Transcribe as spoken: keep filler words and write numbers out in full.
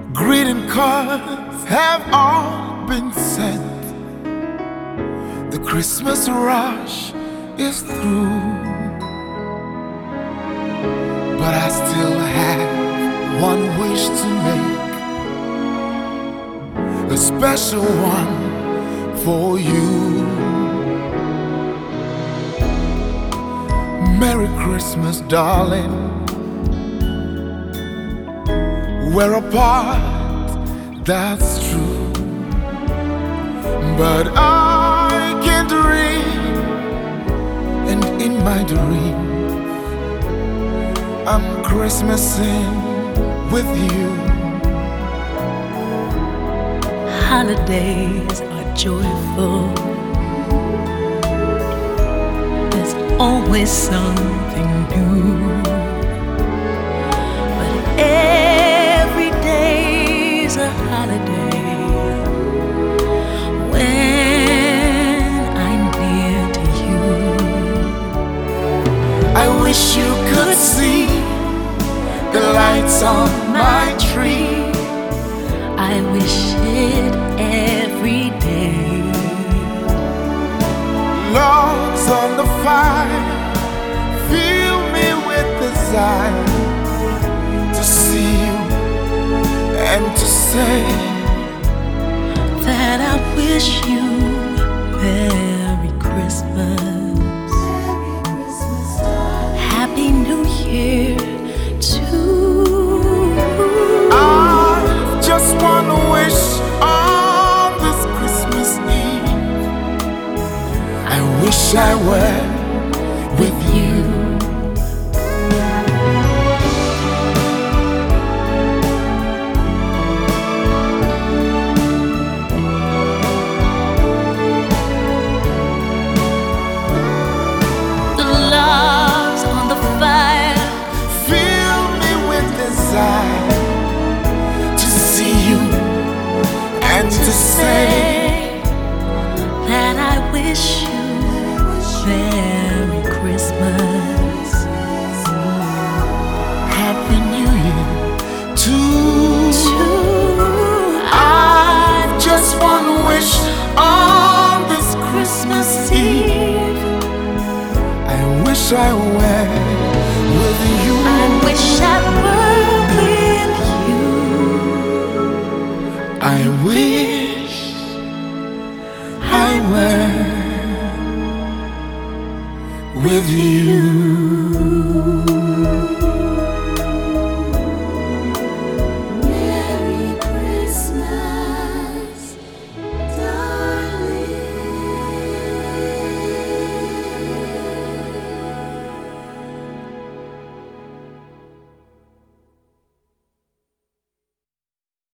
Greeting cards have all been sent. The Christmas rush is through, but I still have one wish to make, a special one for you. Merry Christmas, darling. We're apart, that's true, but I can dream, and in my dreams I'm Christmasing with you. Holidays are joyful. There's always something new, but every day's a holiday when I'm near to you. I wish you could see the lights on my tree. I wish it every day. Logs on the fire fill me with desire to see you and to say that I wish you Merry Christmas, Happy New Year too. I've just one wish on this Christmas Eve. I wish I were with you. The logs on the fire Fill me with desire to see you and to say that I wish you Merry Christmas, Happy New Year too. I've Just one wish on this Christmas Eve. I wish I were with you. I wish I were with you. I wish